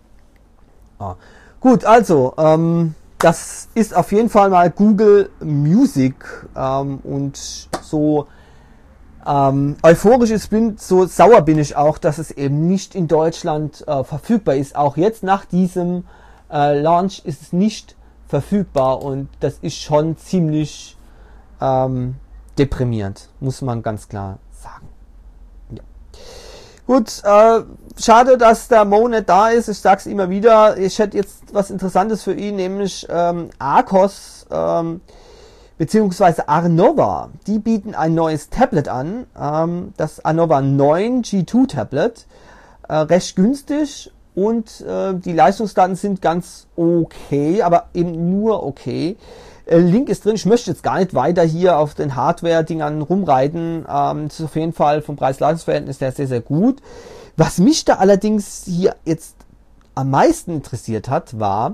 Gut, also das ist auf jeden Fall mal Google Music und so euphorisch bin, so sauer bin ich auch, dass es eben nicht in Deutschland verfügbar ist. Auch jetzt nach diesem Launch ist es nicht verfügbar und das ist schon ziemlich deprimierend, muss man ganz klar sagen. Ja. Gut, schade, dass der Mo nicht da ist. Ich sag's immer wieder, ich hätte jetzt was Interessantes für ihn, nämlich Archos beziehungsweise Arnova. Die bieten ein neues Tablet an, das Arnova 9 G2 Tablet, recht günstig und die Leistungsdaten sind ganz okay, aber eben nur okay. Link ist drin. Ich möchte jetzt gar nicht weiter hier auf den Hardware-Dingern rumreiten. Das ist auf jeden Fall vom Preis-Leistungs-Verhältnis her sehr, sehr gut. Was mich da allerdings hier jetzt am meisten interessiert hat, war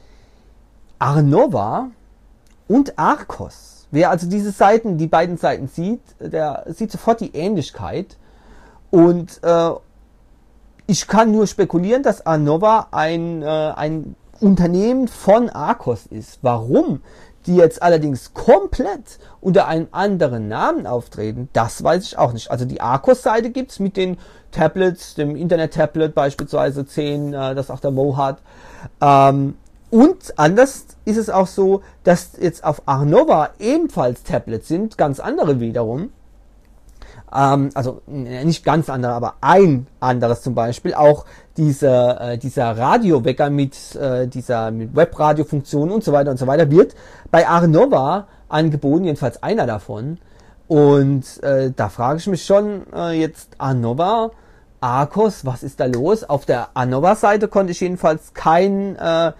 Arnova und Archos. Wer also die beiden Seiten sieht, der sieht sofort die Ähnlichkeit. Und ich kann nur spekulieren, dass Arnova ein Unternehmen von Archos ist. Warum die jetzt allerdings komplett unter einem anderen Namen auftreten, das weiß ich auch nicht. Also die Archos-Seite gibt's mit den Tablets, dem Internet-Tablet beispielsweise 10, das auch der Mo hat. Und anders ist es auch so, dass jetzt auf Arnova ebenfalls Tablets sind, ganz andere wiederum. Also nicht ganz andere, aber ein anderes zum Beispiel. Auch dieser Radiowecker mit Webradiofunktion und so weiter wird bei Arnova angeboten, jedenfalls einer davon. Und da frage ich mich schon jetzt Arnova, Archos, was ist da los? Auf der Arnova-Seite konnte ich jedenfalls kein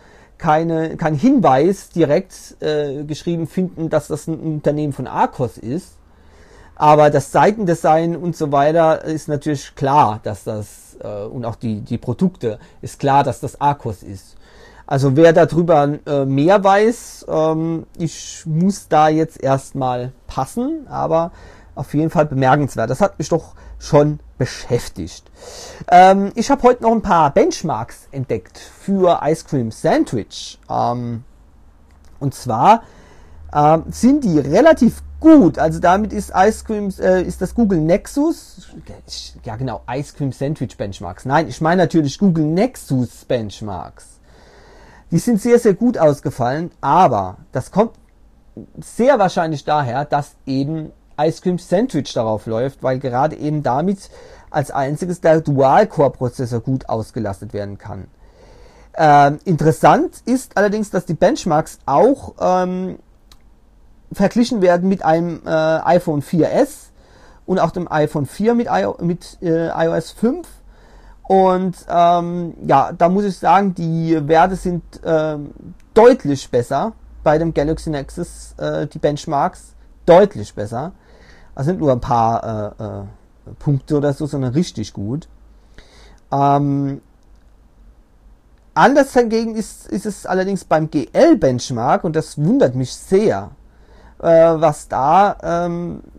Hinweis direkt geschrieben finden, dass das ein Unternehmen von Archos ist. Aber das Seitendesign und so weiter ist natürlich klar, dass das, und auch die Produkte, ist klar, dass das Archos ist. Also wer darüber mehr weiß, ich muss da jetzt erstmal passen, aber auf jeden Fall bemerkenswert. Das hat mich doch schon beschäftigt. Ich habe heute noch ein paar Benchmarks entdeckt für Ice Cream Sandwich. Und zwar sind die relativ gut. Also damit ist ist das Google Nexus, ja genau, Ice Cream Sandwich Benchmarks. Nein, ich meine natürlich Google Nexus Benchmarks. Die sind sehr, sehr gut ausgefallen, aber das kommt sehr wahrscheinlich daher, dass eben Ice Cream Sandwich darauf läuft, weil gerade eben damit als einziges der Dual-Core-Prozessor gut ausgelastet werden kann. Interessant ist allerdings, dass die Benchmarks auch verglichen werden mit einem iPhone 4S und auch dem iPhone 4 mit iOS 5. Und ja, da muss ich sagen, die Werte sind deutlich besser bei dem Galaxy Nexus, die Benchmarks deutlich besser. Also sind nur ein paar Punkte oder so, sondern richtig gut. Anders hingegen ist es allerdings beim GL-Benchmark, und das wundert mich sehr, was da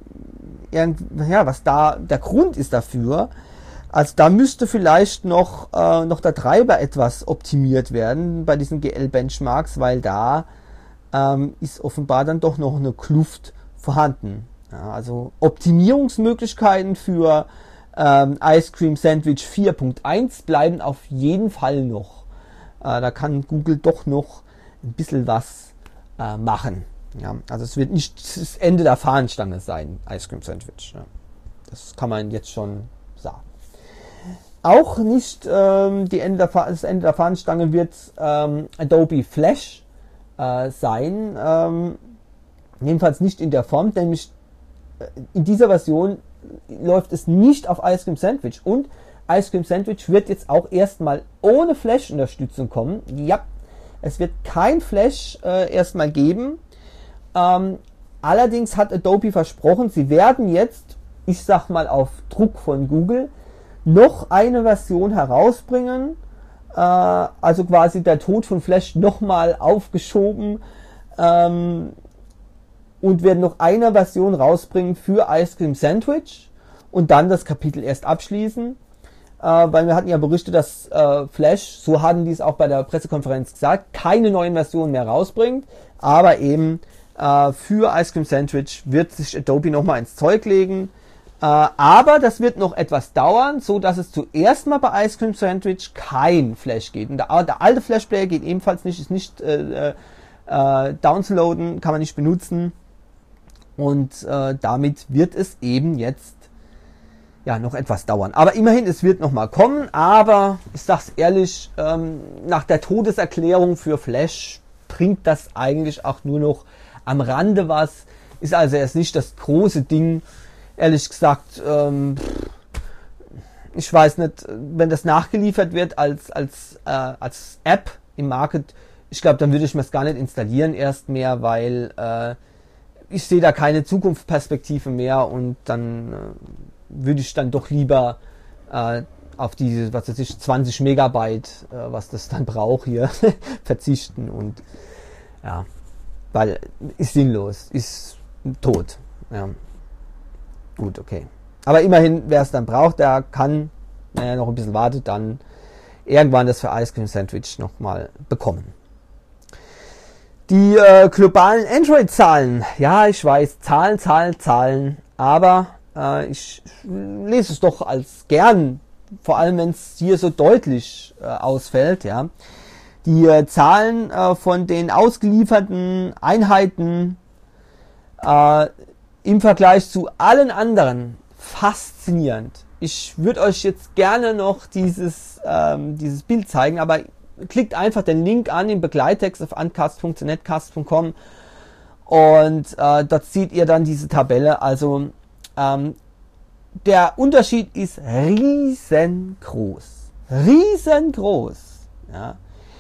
der Grund ist dafür. Also da müsste vielleicht noch der Treiber etwas optimiert werden bei diesen GL-Benchmarks, weil da ist offenbar dann doch noch eine Kluft vorhanden. Ja, also Optimierungsmöglichkeiten für Ice Cream Sandwich 4.1 bleiben auf jeden Fall noch. Da kann Google doch noch ein bisschen was machen. Ja, also es wird nicht das Ende der Fahnenstange sein, Ice Cream Sandwich. Ja. Das kann man jetzt schon sagen. Auch nicht das Ende der Fahnenstange wird Adobe Flash sein. Jedenfalls nicht in der Form, nämlich in dieser Version läuft es nicht auf Ice Cream Sandwich. Und Ice Cream Sandwich wird jetzt auch erstmal ohne Flash-Unterstützung kommen. Ja, es wird kein Flash erstmal geben. Allerdings hat Adobe versprochen, sie werden jetzt, ich sag mal auf Druck von Google, noch eine Version herausbringen. Also quasi der Tod von Flash nochmal aufgeschoben. Und werden noch eine Version rausbringen für Ice Cream Sandwich und dann das Kapitel erst abschließen. Weil wir hatten ja berichtet, dass Flash, so hatten die es auch bei der Pressekonferenz gesagt, keine neuen Versionen mehr rausbringt, aber eben für Ice Cream Sandwich wird sich Adobe nochmal ins Zeug legen. Aber das wird noch etwas dauern, so dass es zuerst mal bei Ice Cream Sandwich kein Flash geht. Und der alte Flash Player geht ebenfalls nicht, ist nicht downloaden, kann man nicht benutzen. Und damit wird es eben jetzt ja noch etwas dauern. Aber immerhin, es wird nochmal kommen. Aber ich sag's ehrlich, nach der Todeserklärung für Flash bringt das eigentlich auch nur noch am Rande was. Ist also erst nicht das große Ding. Ehrlich gesagt, ich weiß nicht, wenn das nachgeliefert wird als App im Market, ich glaube, dann würde ich mir es gar nicht installieren erst mehr, weil ich sehe da keine Zukunftsperspektive mehr und dann würde ich dann doch lieber auf diese, was weiß ich, 20 Megabyte, was das dann braucht hier, verzichten und ja, weil ist sinnlos, ist tot. Ja. Gut, okay. Aber immerhin, wer es dann braucht, der kann, naja, noch ein bisschen wartet, dann irgendwann das für Ice Cream Sandwich nochmal bekommen. Die globalen Android-Zahlen, ja, ich weiß, Zahlen, aber ich lese es doch als gern, vor allem wenn es hier so deutlich ausfällt, ja. Die Zahlen von den ausgelieferten Einheiten im Vergleich zu allen anderen faszinierend. Ich würde euch jetzt gerne noch dieses Bild zeigen, aber klickt einfach den Link an im Begleittext auf uncast.netcast.com und dort seht ihr dann diese Tabelle. Also der Unterschied ist riesengroß. Riesengroß. Ja.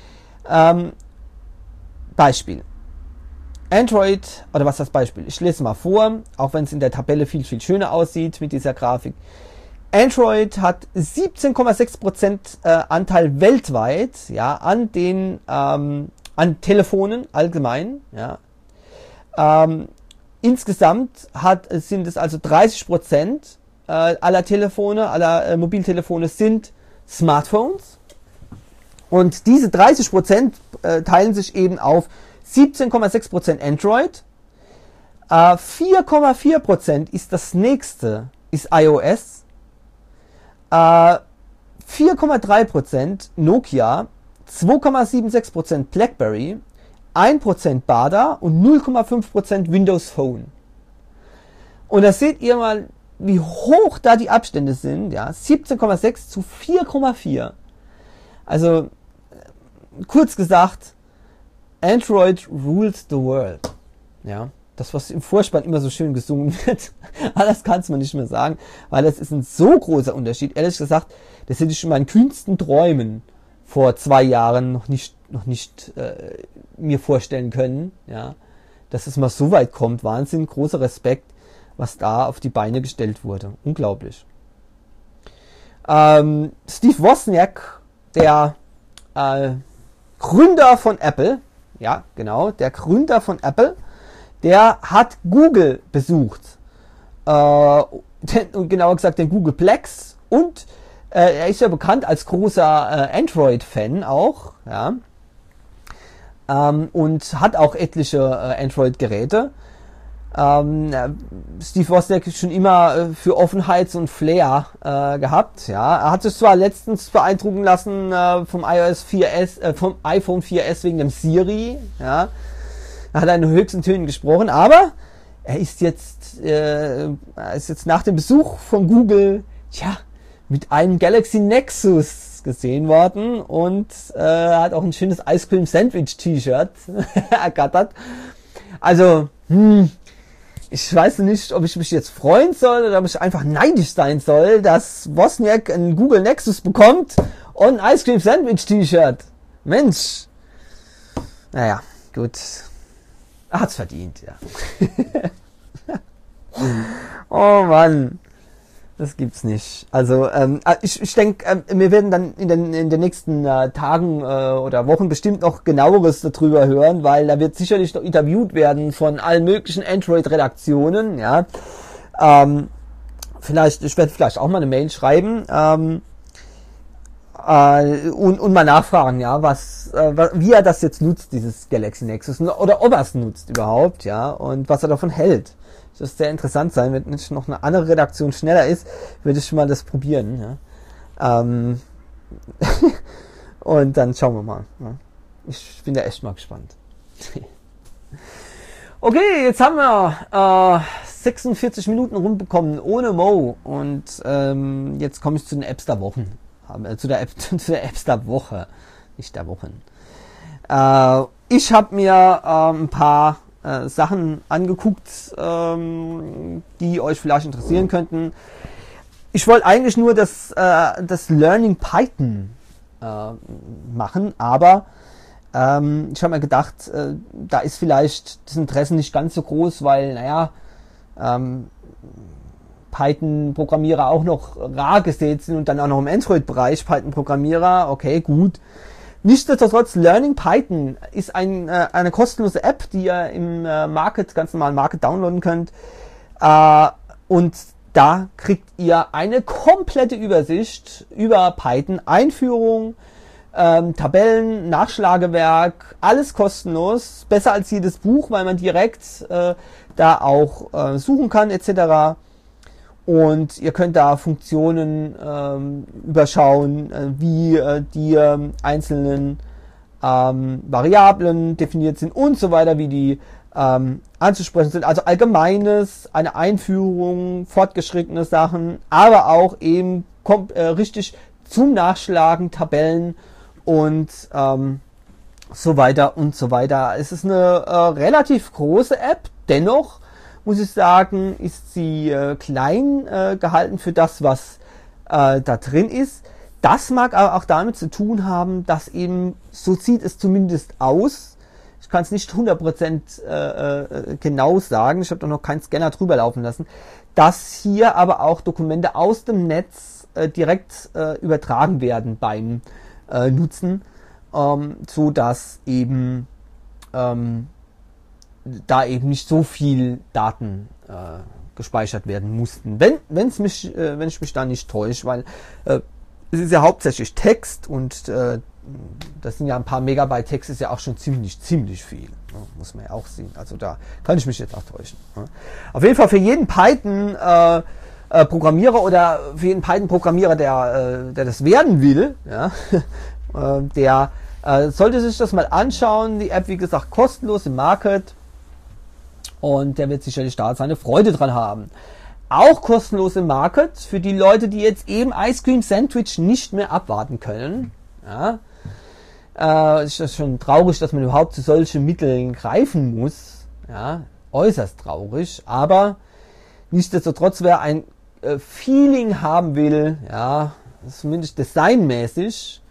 Beispiel. Android, oder was ist das Beispiel? Ich lese mal vor, auch wenn es in der Tabelle viel, viel schöner aussieht mit dieser Grafik. Android hat 17,6% Anteil weltweit, ja, an Telefonen allgemein, ja. Insgesamt sind es also 30% aller Telefone, aller Mobiltelefone sind Smartphones. Und diese 30% teilen sich eben auf 17,6% Android, 4,4% ist das nächste, ist iOS, 4,3% Nokia, 2,76% BlackBerry, 1% Bada und 0,5% Windows Phone. Und da seht ihr mal, wie hoch da die Abstände sind, ja, 17,6 zu 4,4. Also, kurz gesagt, Android rules the world. Ja, das, was im Vorspann immer so schön gesungen wird, das kann man nicht mehr sagen, weil das ist ein so großer Unterschied. Ehrlich gesagt, das hätte ich in meinen kühnsten Träumen vor 2 Jahren noch nicht mir vorstellen können. Ja, dass es mal so weit kommt. Wahnsinn, großer Respekt, was da auf die Beine gestellt wurde. Unglaublich. Steve Wozniak, der Gründer von Apple, ja, genau, der Gründer von Apple, der hat Google besucht. Und genauer gesagt den Googleplex. Und er ist ja bekannt als großer Android-Fan auch. Ja. Und hat auch etliche Android-Geräte. Steve Wozniak ist schon immer für Offenheit und Flair gehabt. Ja. Er hat sich zwar letztens beeindrucken lassen vom iPhone 4S wegen dem Siri. Ja. Er hat in höchsten Tönen gesprochen, aber er ist jetzt nach dem Besuch von Google, mit einem Galaxy Nexus gesehen worden und hat auch ein schönes Ice Cream Sandwich T-Shirt ergattert. Also, ich weiß nicht, ob ich mich jetzt freuen soll oder ob ich einfach neidisch sein soll, dass Wozniak ein Google Nexus bekommt und ein Ice Cream Sandwich T-Shirt. Mensch. Naja, gut. Er hat's verdient, ja. Oh Mann. Das gibt's nicht. Also ich denke, wir werden dann in den nächsten Tagen oder Wochen bestimmt noch genaueres darüber hören, weil da wird sicherlich noch interviewt werden von allen möglichen Android-Redaktionen. Ja, ich werde vielleicht auch mal eine Mail schreiben und mal nachfragen, ja, wie er das jetzt nutzt, dieses Galaxy Nexus, oder ob er es nutzt überhaupt, ja, und was er davon hält. Das ist sehr interessant sein, wenn nicht noch eine andere Redaktion schneller ist, würde ich schon mal das probieren. Ja. Und dann schauen wir mal. Ja. Ich bin da echt mal gespannt. Okay, jetzt haben wir 46 Minuten rumbekommen ohne Mo. Und jetzt komme ich zu den Apps der Wochen. Zu der Apps der Woche. Nicht der Wochen. Ich habe mir ein paar Sachen angeguckt, die euch vielleicht interessieren könnten. Ich wollte eigentlich nur das Learning Python machen, aber ich habe mir gedacht, da ist vielleicht das Interesse nicht ganz so groß, weil, Python-Programmierer auch noch rar gesät sind und dann auch noch im Android-Bereich Python-Programmierer, okay, gut. Nichtsdestotrotz, Learning Python ist eine kostenlose App, die ihr im ganz normalen Market downloaden könnt. Und da kriegt ihr eine komplette Übersicht über Python, Einführung, Tabellen, Nachschlagewerk, alles kostenlos. Besser als jedes Buch, weil man direkt da auch suchen kann etc. Und ihr könnt da Funktionen überschauen, wie die einzelnen Variablen definiert sind und so weiter, wie die anzusprechen sind. Also Allgemeines, eine Einführung, fortgeschrittene Sachen, aber auch eben richtig zum Nachschlagen, Tabellen und so weiter und so weiter. Es ist eine relativ große App, dennoch muss ich sagen, ist sie klein gehalten für das, was da drin ist. Das mag aber auch damit zu tun haben, dass eben, so sieht es zumindest aus, ich kann es nicht 100% genau sagen, ich habe doch noch keinen Scanner drüber laufen lassen, dass hier aber auch Dokumente aus dem Netz direkt übertragen werden beim Nutzen, so dass eben da eben nicht so viel Daten gespeichert werden mussten. Wenn ich mich da nicht täusche, weil es ist ja hauptsächlich Text und das sind ja ein paar Megabyte Text, ist ja auch schon ziemlich viel. Muss man ja auch sehen. Also da kann ich mich jetzt auch täuschen. Auf jeden Fall für jeden Python Programmierer oder für jeden Python Programmierer, der das werden will, ja, der sollte sich das mal anschauen. Die App, wie gesagt, kostenlos im Market. Und der wird sicherlich da seine Freude dran haben. Auch kostenlos im Market für die Leute, die jetzt eben Ice Cream Sandwich nicht mehr abwarten können. Ja. Ist das schon traurig, dass man überhaupt zu solchen Mitteln greifen muss. Ja, äußerst traurig. Aber nichtsdestotrotz, wer ein Feeling haben will, ja, zumindest designmäßig,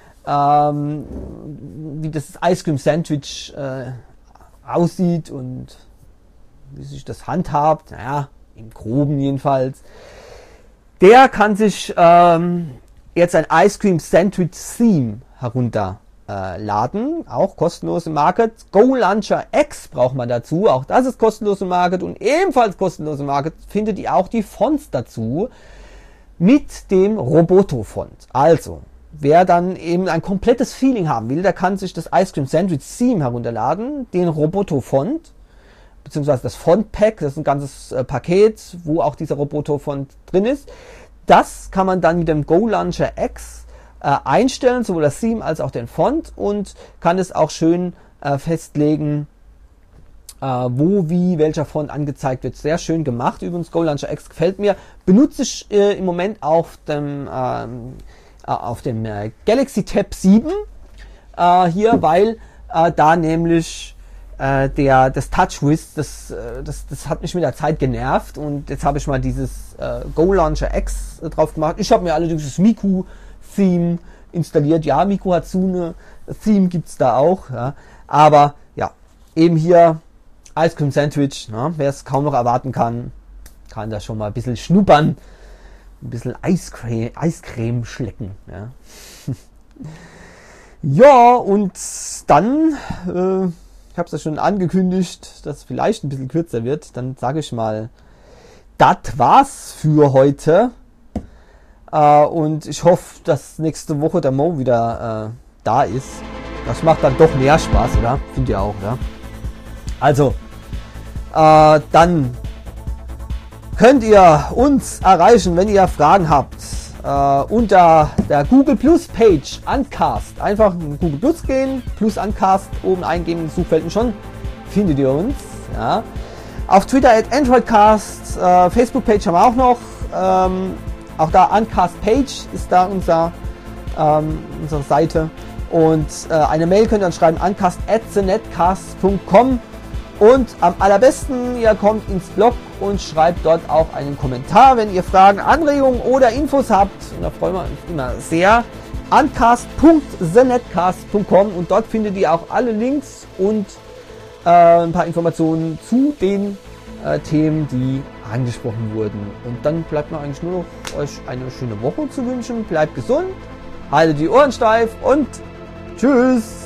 wie das Ice Cream Sandwich aussieht und wie sich das handhabt, naja, im Groben jedenfalls, der kann sich jetzt ein Ice Cream Sandwich Theme herunterladen, auch kostenlos im Market. Go Launcher X braucht man dazu, auch das ist kostenlos im Market und ebenfalls kostenlos im Market findet ihr auch die Fonts dazu mit dem Roboto-Font. Also, wer dann eben ein komplettes Feeling haben will, der kann sich das Ice Cream Sandwich Theme herunterladen, den Roboto-Font, beziehungsweise das Font-Pack, das ist ein ganzes Paket, wo auch dieser Roboto-Font drin ist. Das kann man dann mit dem Go Launcher X einstellen, sowohl das Theme als auch den Font, und kann es auch schön festlegen, wo, wie, welcher Font angezeigt wird. Sehr schön gemacht. Übrigens, Go Launcher X gefällt mir. Benutze ich im Moment auf dem Galaxy Tab 7 hier, weil da nämlich das TouchWiz, das hat mich mit der Zeit genervt und jetzt habe ich mal dieses Go Launcher X drauf gemacht. Ich habe mir allerdings das Miku-Theme installiert. Ja, Miku Hatsune Theme gibt's da auch, ja. Aber ja, eben hier Ice Cream Sandwich, ne? Wer es kaum noch erwarten kann da schon mal ein bisschen schnuppern, ein bisschen Eiscreme schlecken, ja. Ja, und dann, ich habe es ja schon angekündigt, dass es vielleicht ein bisschen kürzer wird, dann sage ich mal, das war's für heute. Und ich hoffe, dass nächste Woche der Mo wieder da ist. Das macht dann doch mehr Spaß, oder? Findet ihr auch, oder? Also, dann könnt ihr uns erreichen, wenn ihr Fragen habt, unter der Google Plus Page Uncast. Einfach in Google Plus gehen, Plus Uncast oben eingeben in Suchfelden, schon findet ihr uns. Ja. Auf Twitter @AndroidCast, Facebook Page haben wir auch noch. Auch da Uncast Page ist da unsere Seite. Und eine Mail könnt ihr dann schreiben, uncast@thenetcast.com. Und am allerbesten, ihr kommt ins Blog und schreibt dort auch einen Kommentar, wenn ihr Fragen, Anregungen oder Infos habt. Und da freuen wir uns immer sehr. uncast.thenetcast.com und dort findet ihr auch alle Links und ein paar Informationen zu den Themen, die angesprochen wurden. Und dann bleibt mir eigentlich nur noch euch eine schöne Woche zu wünschen. Bleibt gesund, haltet die Ohren steif und tschüss!